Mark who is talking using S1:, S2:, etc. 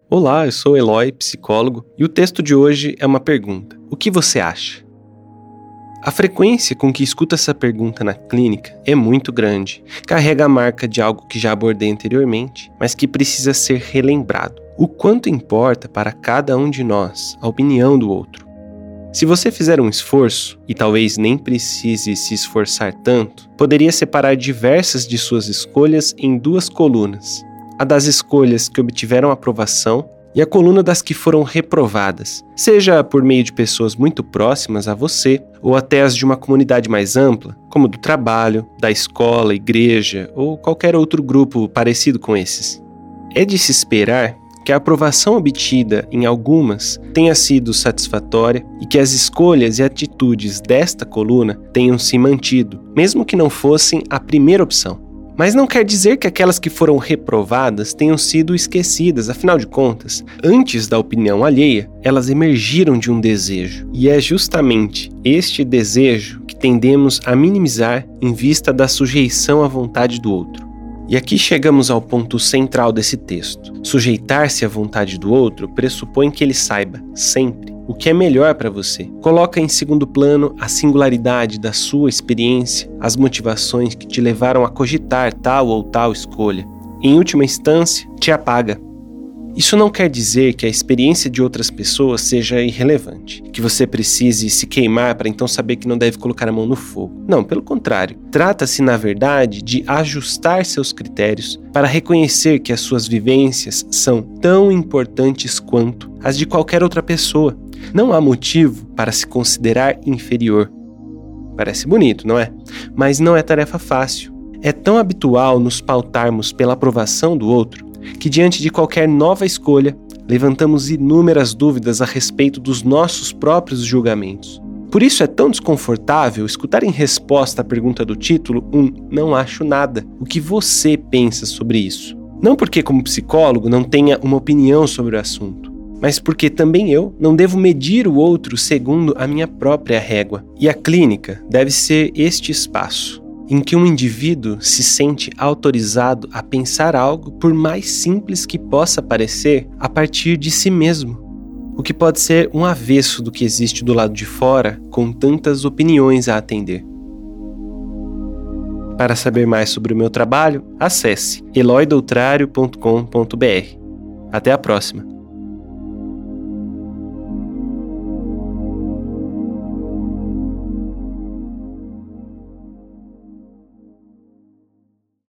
S1: Olá, eu sou Eloy, psicólogo, e o texto de hoje é uma pergunta. O que você acha? A frequência com que escuto essa pergunta na clínica é muito grande. Carrega a marca de algo que já abordei anteriormente, mas que precisa ser relembrado. O quanto importa para cada um de nós a opinião do outro. Se você fizer um esforço, e talvez nem precise se esforçar tanto, poderia separar diversas de suas escolhas em duas colunas. A das escolhas que obtiveram aprovação e a coluna das que foram reprovadas, seja por meio de pessoas muito próximas a você ou até as de uma comunidade mais ampla, como do trabalho, da escola, igreja ou qualquer outro grupo parecido com esses. É de se esperar que a aprovação obtida em algumas tenha sido satisfatória e que as escolhas e atitudes desta coluna tenham se mantido, mesmo que não fossem a primeira opção. Mas não quer dizer que aquelas que foram reprovadas tenham sido esquecidas, afinal de contas, antes da opinião alheia, elas emergiram de um desejo. E é justamente este desejo que tendemos a minimizar em vista da sujeição à vontade do outro. E aqui chegamos ao ponto central desse texto. Sujeitar-se à vontade do outro pressupõe que ele saiba, sempre, o que é melhor para você. Coloca em segundo plano a singularidade da sua experiência, as motivações que te levaram a cogitar tal ou tal escolha. Em última instância, te apaga. Isso não quer dizer que a experiência de outras pessoas seja irrelevante, que você precise se queimar para então saber que não deve colocar a mão no fogo. Não, pelo contrário. Trata-se, na verdade, de ajustar seus critérios para reconhecer que as suas vivências são tão importantes quanto as de qualquer outra pessoa. Não há motivo para se considerar inferior. Parece bonito, não é? Mas não é tarefa fácil. É tão habitual nos pautarmos pela aprovação do outro que diante de qualquer nova escolha, levantamos inúmeras dúvidas a respeito dos nossos próprios julgamentos. Por isso é tão desconfortável escutar em resposta à pergunta do título "Não acho nada". O que você pensa sobre isso? Não porque como psicólogo não tenha uma opinião sobre o assunto, mas porque também eu não devo medir o outro segundo a minha própria régua. E a clínica deve ser este espaço em que um indivíduo se sente autorizado a pensar algo, por mais simples que possa parecer, a partir de si mesmo. O que pode ser um avesso do que existe do lado de fora, com tantas opiniões a atender. Para saber mais sobre o meu trabalho, acesse eloydoutrario.com.br. Até a próxima!